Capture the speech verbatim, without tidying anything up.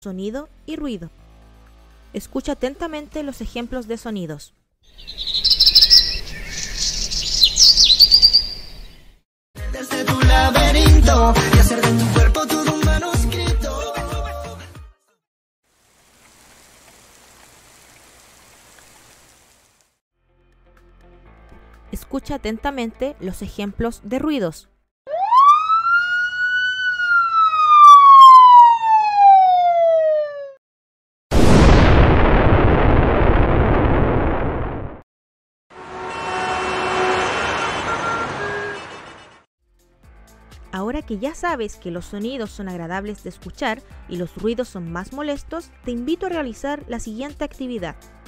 Sonido y ruido. Escucha atentamente los ejemplos de sonidos. Desde tu laberinto y hacer de tu cuerpo todo un manuscrito. Escucha atentamente los ejemplos de ruidos. Ahora que ya sabes que los sonidos son agradables de escuchar y los ruidos son más molestos, te invito a realizar la siguiente actividad.